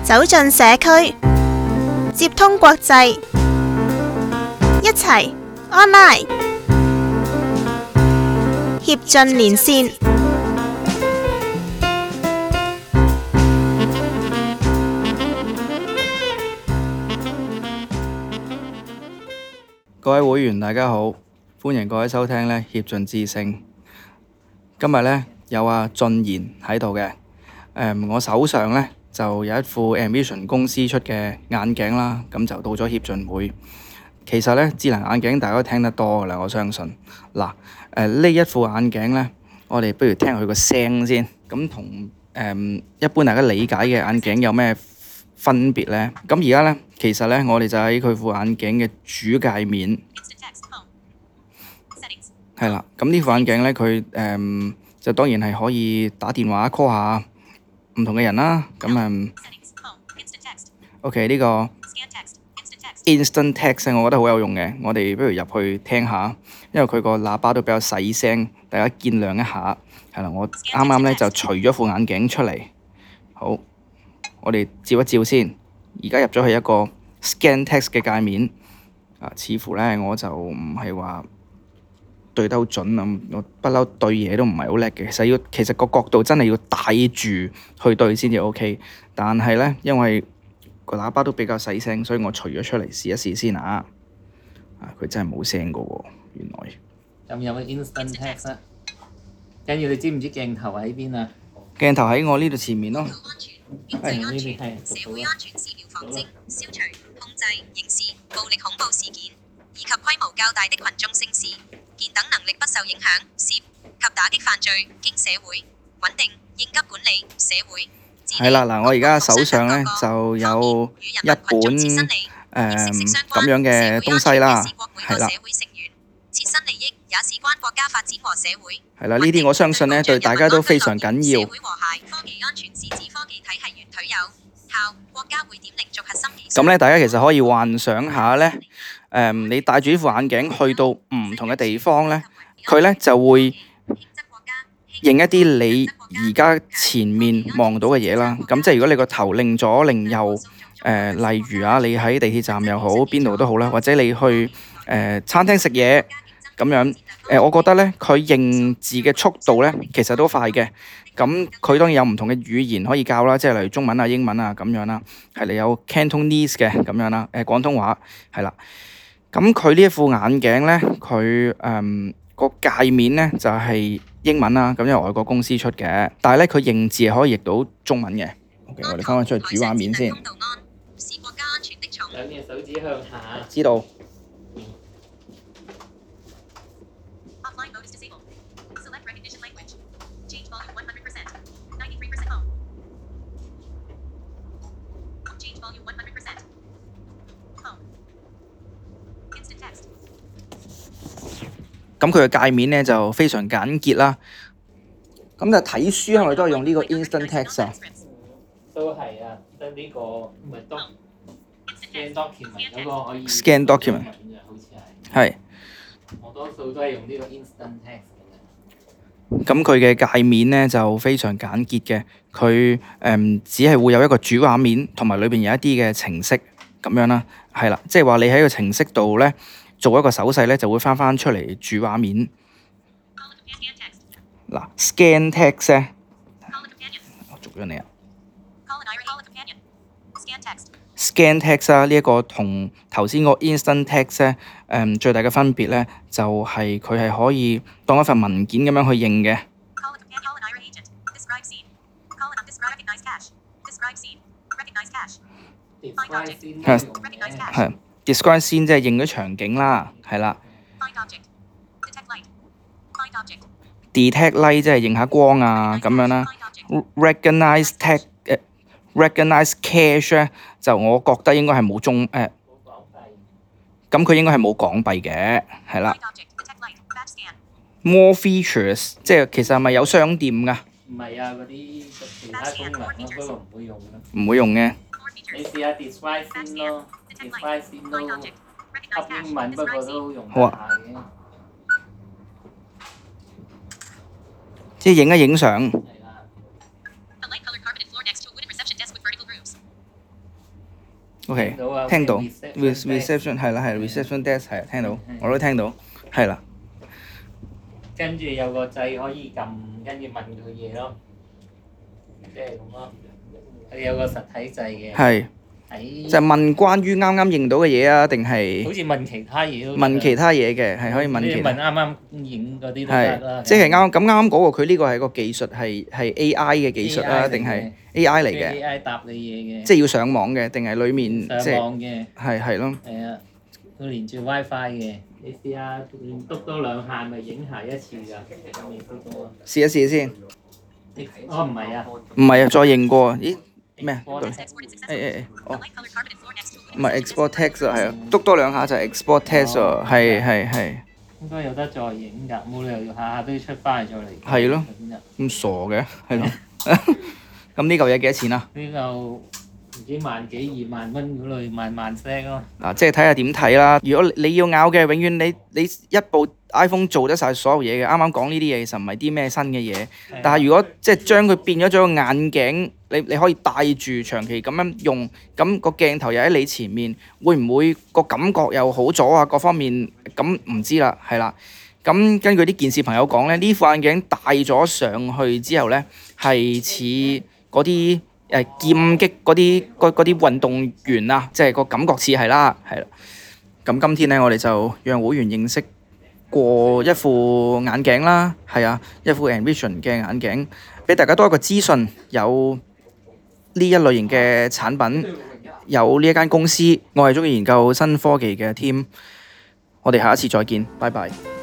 走進社區，接通國際，一齊 online 協進連線。 各位會員大家好，歡迎各位收聽咧協進之聲。今日咧有阿俊賢喺度嘅，我手上咧就有一副 Ambition 公司出嘅眼鏡啦，咁就到咗協進會。其實咧智能眼鏡大家都聽得多噶啦，我相信。嗱，呢一副眼鏡咧，我哋不如聽佢個聲先。咁同一般大家理解嘅眼鏡有咩分別咧？咁而家咧，其實咧我哋就喺佢副眼鏡嘅主界面。係啦，咁呢副眼鏡咧，佢就當然係可以打電話 call 下唔同嘅人啦。咁OK 呢個 Instant Text 我覺得好有用嘅。我哋不如入去聽下，因為佢個喇叭都比較細聲，大家見諒一下。係啦，我啱啱咧就除咗副眼鏡出嚟。好，我哋照一照先。而家入咗去一個 Scan Text 嘅界面。似乎咧我就唔係話對得好準啊！我不嬲對嘢都唔係好叻嘅，其實個角度真係要帶住去對先至 OK。但係咧，因為個喇叭都比較細聲，所以我除咗出嚟試一試先啊！佢真係冇聲㗎喎，原來。 有冇 Instant Text 啊？跟住你知唔知鏡頭喺邊啊？ 鏡頭喺我呢度前面咯。 係呢邊係。 社會安全事料防偵、消除、控制、刑事、暴力恐怖事件以及規模較大的群眾性事件等能力不受影響，涉及打擊犯罪，經社會穩定、應急管理、社會。 係啦，嗱，我而家手上咧就有一本咁樣嘅東西啦，係啦。切身利益也事關國家發展和社會。係啦，呢啲我相信咧對大家都非常緊要。 社會和諧、科技安全是指科技體系源腿有效，國家會點零做核心技術。 咁咧，大家其實可以幻想下咧，你戴住呢副眼鏡去到唔同嘅地方咧，佢咧就會認一啲你而家前面望到嘅嘢啦。咁即係如果你個頭擰左擰右，例如啊，你喺地鐵站又好，邊度都好啦，或者你去餐廳食嘢咁樣，我覺得咧佢認字嘅速度咧其實都快嘅。咁佢當然有唔同嘅語言可以教啦，即係例如中文啊、英文啊咁樣啦，係你有 Cantonese 嘅咁樣啦，廣東話係啦。咁佢呢一副眼鏡咧，佢個界面咧就係英文啦，咁因為外國公司出嘅，但係咧佢認字係可以譯到中文嘅。OK， 我哋翻返出去主畫面先。 兩隻手指向下。 知道。咁佢嘅界面咧就非常簡潔啦。咁就睇書係咪都係用呢個 Instant Text 啊？ 都係啊，得呢個唔係Scan Document 嗰個可以 Scan Document 好似係。 係。 我多數都係用呢個 Instant Text 嘅。 咁佢嘅界面咧就非常簡潔嘅，佢只係會有一個主畫面，同埋裏邊有一啲嘅程式咁樣啦，係啦，即係話你喺個程式度咧做一個手勢咧，就會翻出嚟主畫面。嗱 ，Scan Text 咧，我捉咗你啊。Scan Text 啊，呢一個同頭先個 Instant Text 咧，最大嘅分別咧，就係佢係可以當一份文件咁樣去認嘅。係 Describe Scene 即係認咗場景啦，係啦。Detect Light 即係認下光啊咁樣啦。Recognize Cash 咧，就我覺得應該係冇咁佢應該係冇港幣嘅，係啦。More features 即係其實係咪有商店㗎？ 唔係啊，嗰啲其他功能咯，不過唔會用啦。 唔會用嘅。 你試下 Describe 先咯 ，Describe 先都噏英文，不過都用下嘅。 即係影一影相。 OK， 聽到啊聽到 reception reception 係啦係 reception desk 係聽到，我都聽到，係啦。 跟住有個掣可以撳，跟住問佢嘢咯，即係咁咯。佢有個實體掣嘅。 係。 喺就係問關於啱啱認到嘅嘢啊，定係好似問其他嘢都問其他嘢嘅，係可以問其他。 問啱啱影嗰啲都得係， 啦。 即係啱嗰個，佢呢個係個技術係 AI 嘅技術啊，定係 AI 嚟嘅？ AI 答你嘢嘅。 即係要上網嘅，定係裡面即上網嘅。 係咯。 係啊，佢連住 WiFi 嘅。你試下連篤多兩下，咪影下一次㗎。 試一試先。 哦，唔係啊。 唔係啊，再認過。咦？咩啊？哦，唔係 export text 啊，係啊，篤多兩下就係 export text 喎，係。 應該有得再影㗎，冇理由要下下都要出翻嚟再嚟。 係咯，咁傻嘅，係咯。咁呢嚿嘢幾多錢啊？ 呢嚿唔知萬幾2萬蚊嗰類，萬聲咯。 嗱，即係睇下點睇啦。如果你要拗嘅，永遠你一部 iPhone 做得晒所有嘢嘅。啱啱講呢啲嘢其實唔係啲咩新嘅嘢，但係如果即係將佢變咗做個眼鏡，你可以戴住長期咁樣用，咁個鏡頭又喺你前面，會唔會個感覺又好咗啊？各方面咁唔知啦，係啦。咁根據啲健視朋友講咧，呢副眼鏡戴咗上去之後咧，係似嗰啲劍擊嗰啲運動員啊，即係個感覺似係啦，係啦。咁今天咧，我哋就讓會員認識過一副眼鏡啦，係啊，一副 Envision 嘅眼鏡，俾大家多一個資訊，有呢一類型嘅產品，有呢一間公司，我係鍾意研究新科技嘅 team，我哋下一次再見，拜拜。